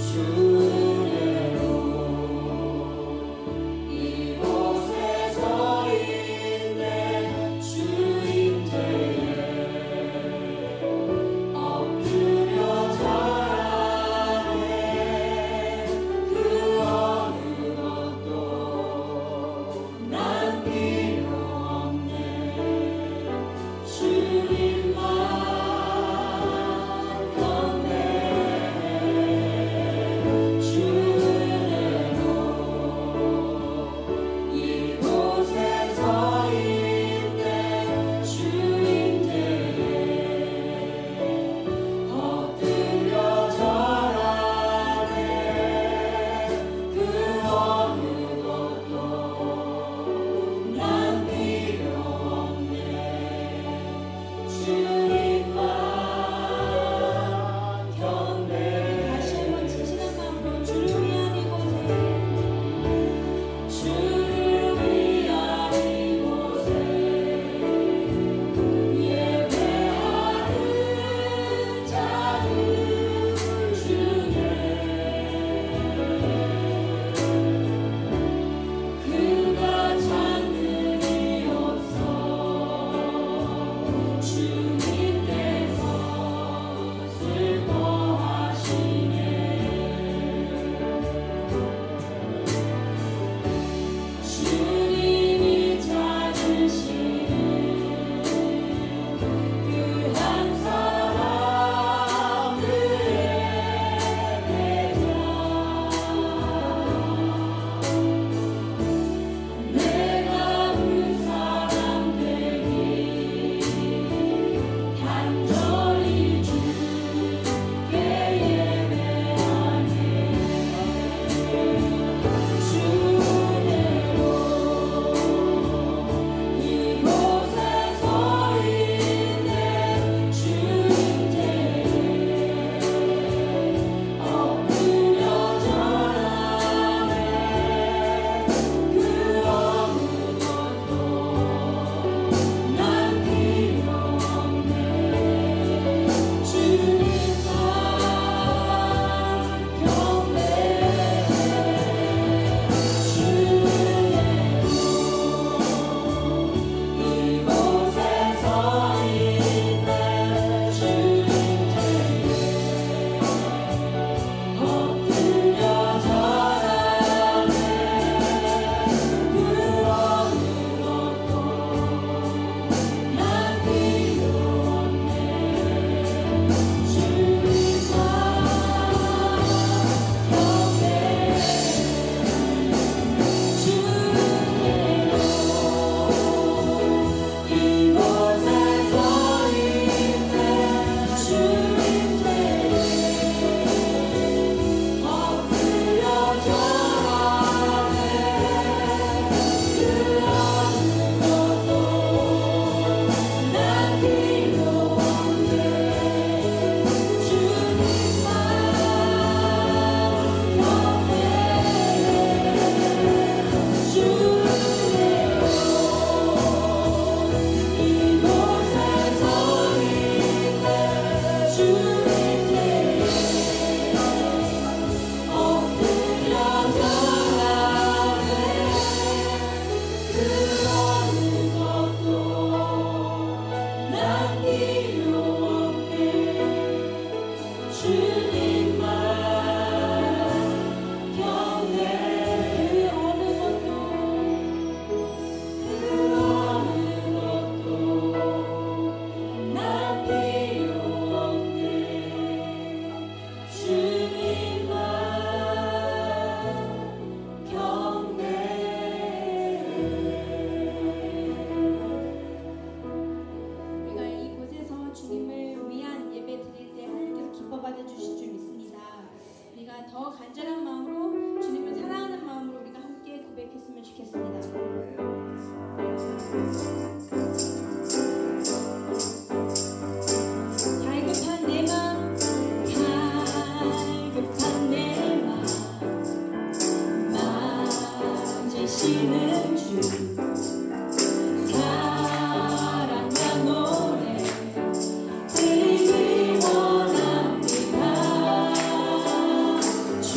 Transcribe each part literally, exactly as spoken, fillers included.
주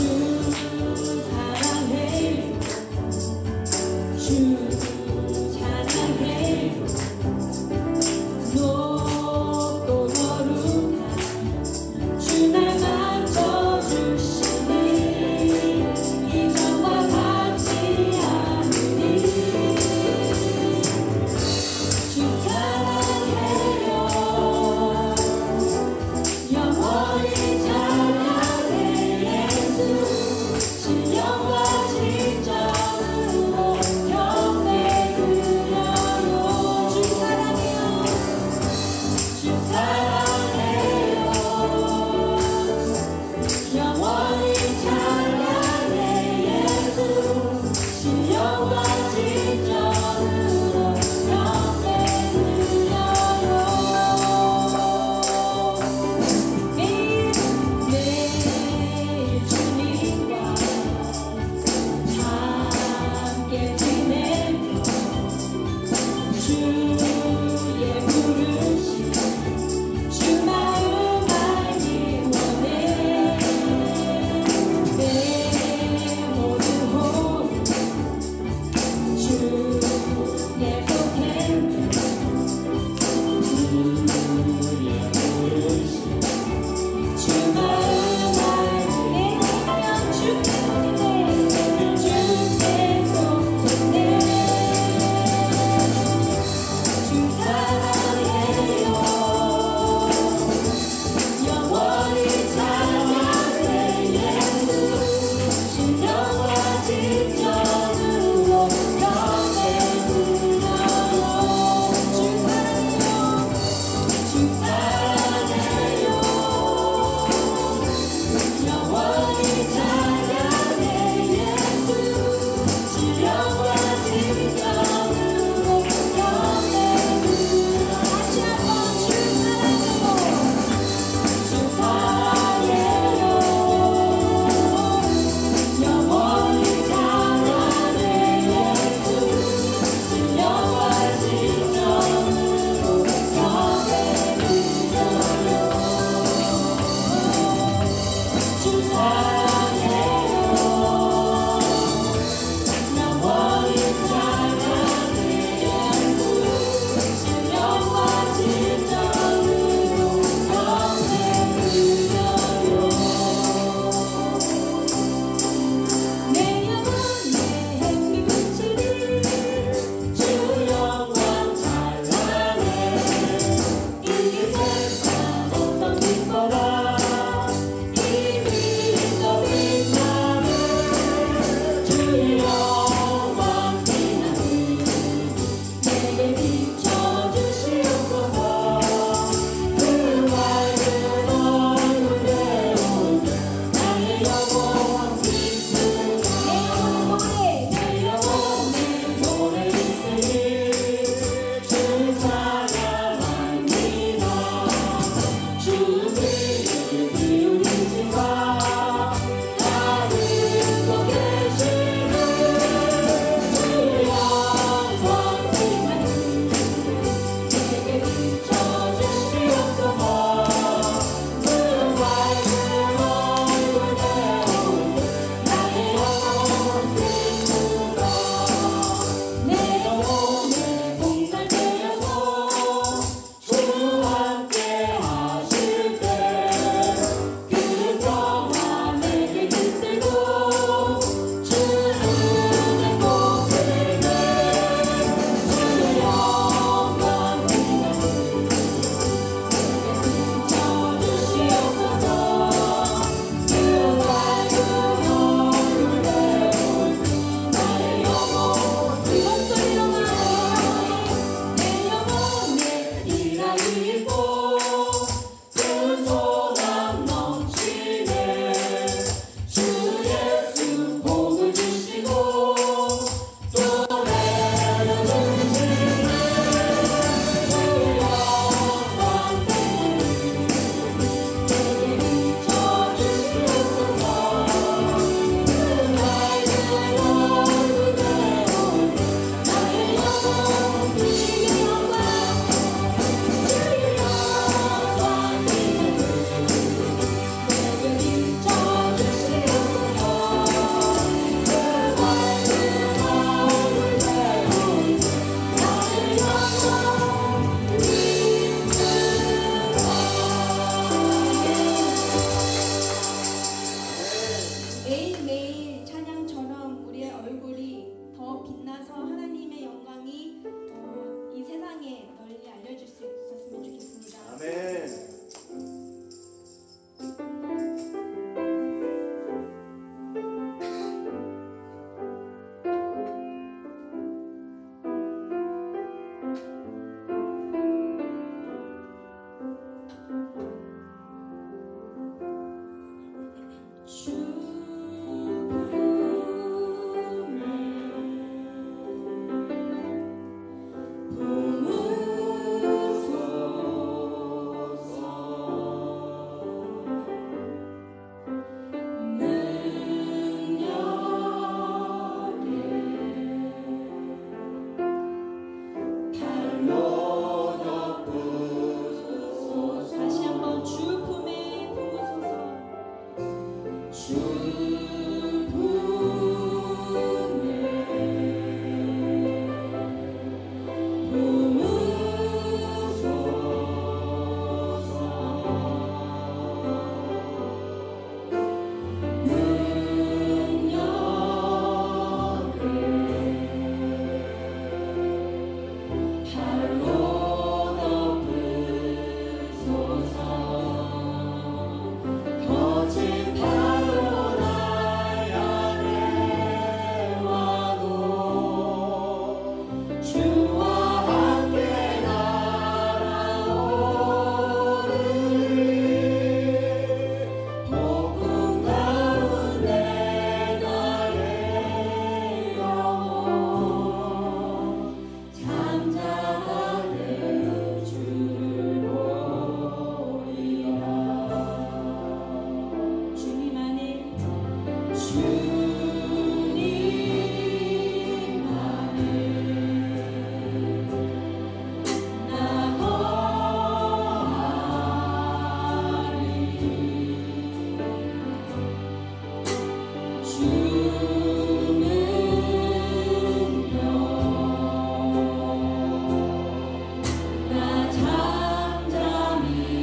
매일매일 찬양처럼 우리의 얼굴이 더 빛나서 하나님의 영광이 어, 이 세상에 널리 알려질 수 있었으면 좋겠습니다. 아멘.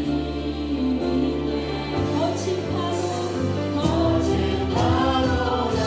거친 파도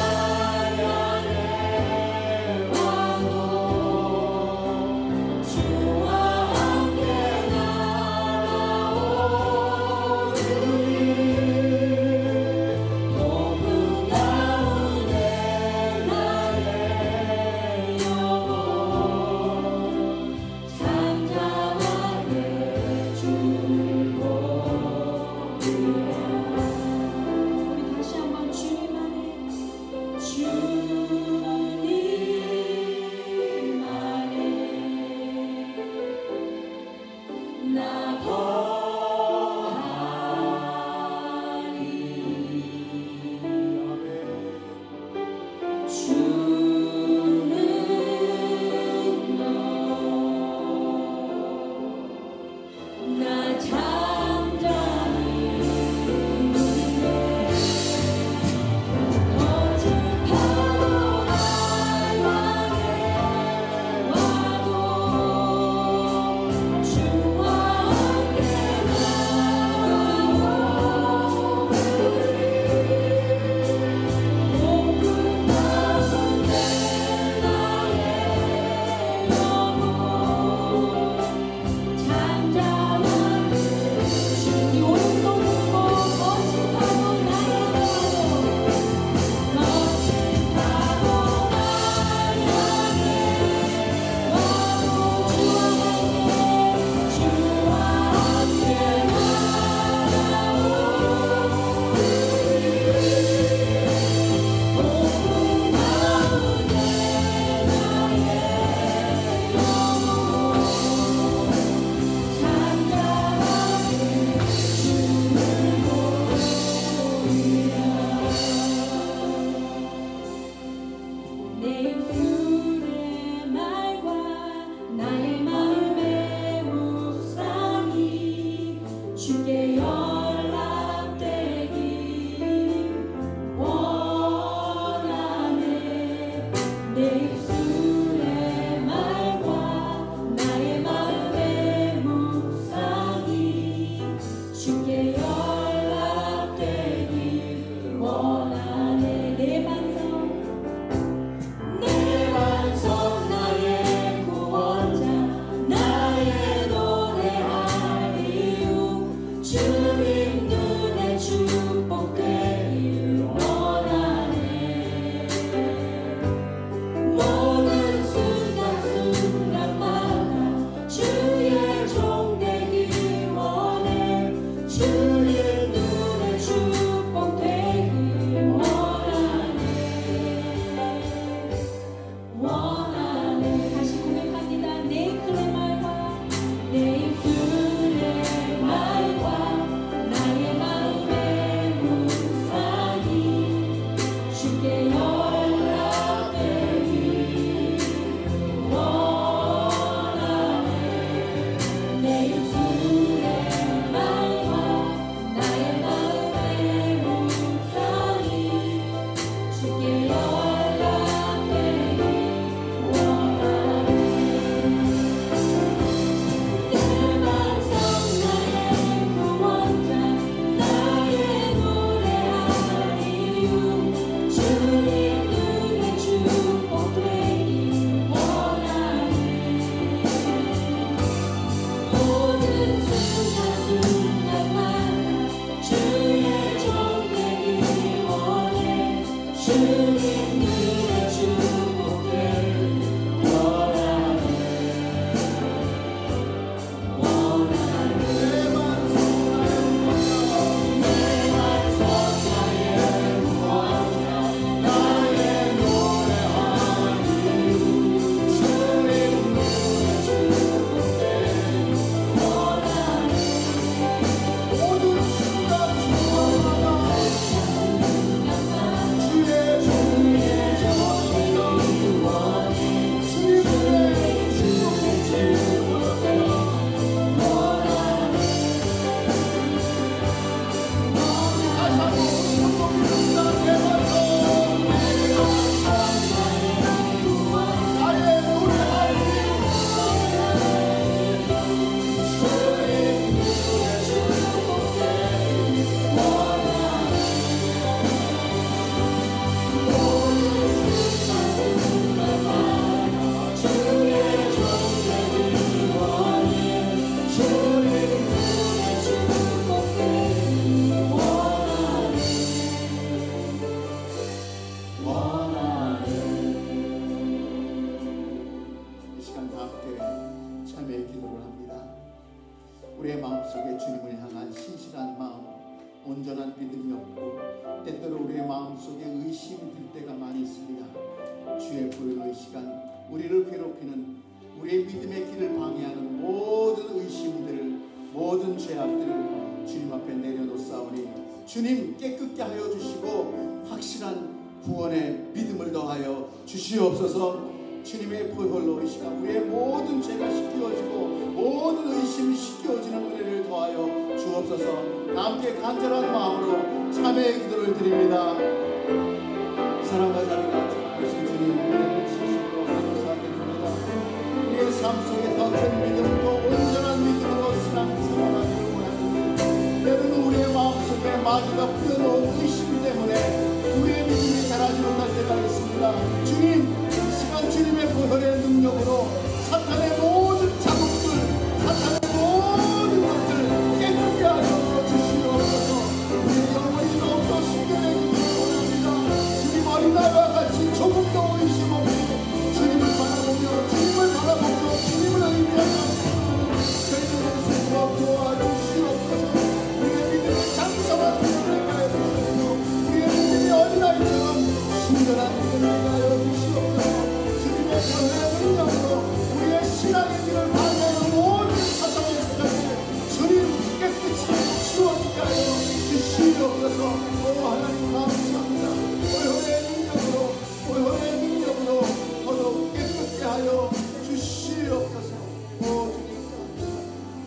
의심이 들 때가 많이 있습니다. 주의 보혈로 이 시간 우리를 괴롭히는, 우리의 믿음의 길을 방해하는 모든 의심들, 모든 죄악들을 주님 앞에 내려놓사오니 주님 깨끗게 하여 주시고 확실한 구원의 믿음을 더하여 주시옵소서. 주님의 보혈로 이 시간 우리의 모든 죄가 씻겨지고 모든 의심이 씻겨지는 은혜를 더하여 주옵소서. 함께 간절한 마음으로 참회의 기도를 드립니다. 사랑과 자비가 주신 주님 은혜를 주시고 감사드립니다. 우리의 삶 속에 더 큰 믿음, 더 온전한 믿음으로 신앙을 살아가기를 원하는데 때로는 우리의 마음속에 마귀가 뿌려놓은 의심 때문에 우리의 믿음이 자라지 못할 때가 있습니다. 주님, 이 시간 주님의 보혈의 능력으로 사탄의 모든 자국들, 사탄의 모든 것들 깨끗게 하여 주시옵소서. 우리의 영혼이 더욱더 신경해지기를 원합니다. 주님, 어린아이와 같이 조금 더 의심 없이 주님을 바라보며 주님을 바라보며 주님을 의지하며 저희들의 수고 도와주시옵소서. 우리의 믿음이 장성한 믿음을 가해 주시옵소서. 우리의 믿음이 어린아이처럼 신선한 믿음을 가해 주시옵소서. 주님의 보혈의 능력으로 우리의 신앙의 길을 방해하는 모든 사탄의 수단을 주님 깨끗이 치워지게 하여 주시옵소서. 오 하나님 감사합니다. 보혈의 능력으로 보혈의 능력으로 더더욱 깨끗게 하여 주시옵소서. 오 주님 감사합니다.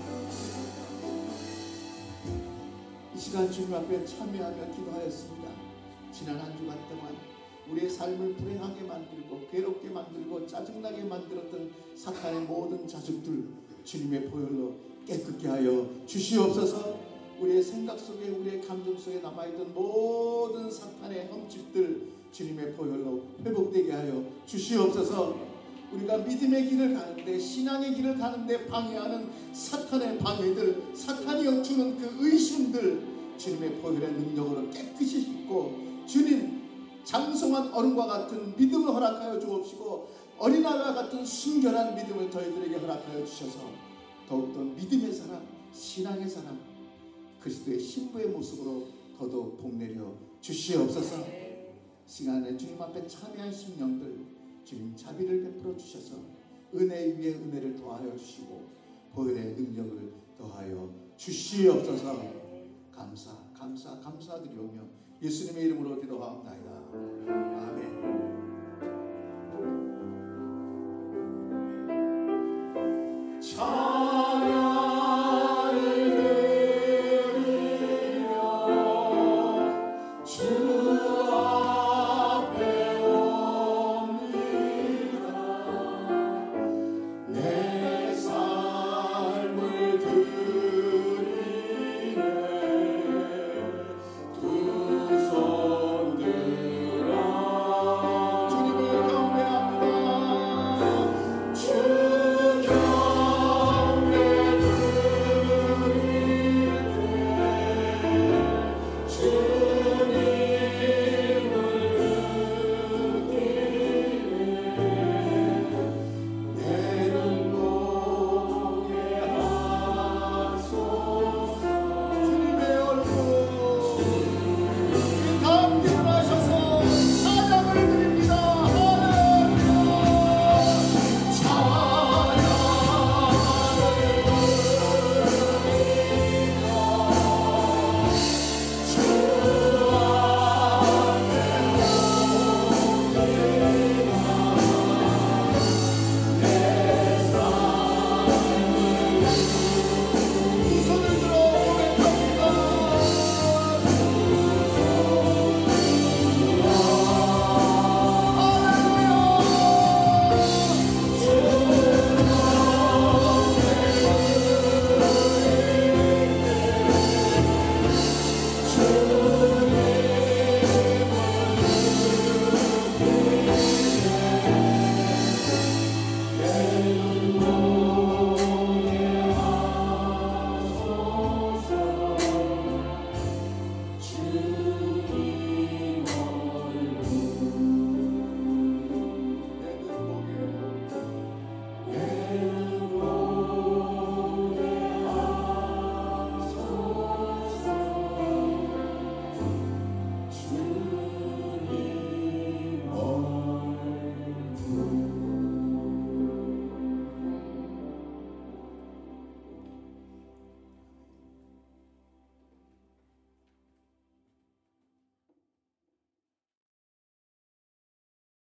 이 시간 주님 앞에 참여하며 기도하였습니다. 지난 한 주간 동안 우리의 삶을 불행하게 만들고 괴롭게 만들고 짜증나게 만들었던 사탄의 모든 자식들 주님의 보혈로 깨끗게 하여 주시옵소서. 우리의 생각 속에 우리의 감정 속에 남아있던 모든 사탄의 흠집들 주님의 보혈로 회복되게 하여 주시옵소서. 우리가 믿음의 길을 가는데 신앙의 길을 가는데 방해하는 사탄의 방해들, 사탄이 주는 그 의심들 주님의 보혈의 능력으로 깨끗이 씻고 주님 장성한 어른과 같은 믿음을 허락하여 주옵시고 어린아이와 같은 순결한 믿음을 저희들에게 허락하여 주셔서 더욱더 믿음의 사람, 신앙의 사람, 그리스도의 신부의 모습으로 더더욱 복내려 주시옵소서. 시간에 주님 앞에 참여한 심령들 주님 자비를 베풀어 주셔서 은혜 위에 은혜를 더하여 주시고 보혈의 능력을 더하여 주시옵소서. 감사 감사 감사드리오며 예수님의 이름으로 기도하옵나이다.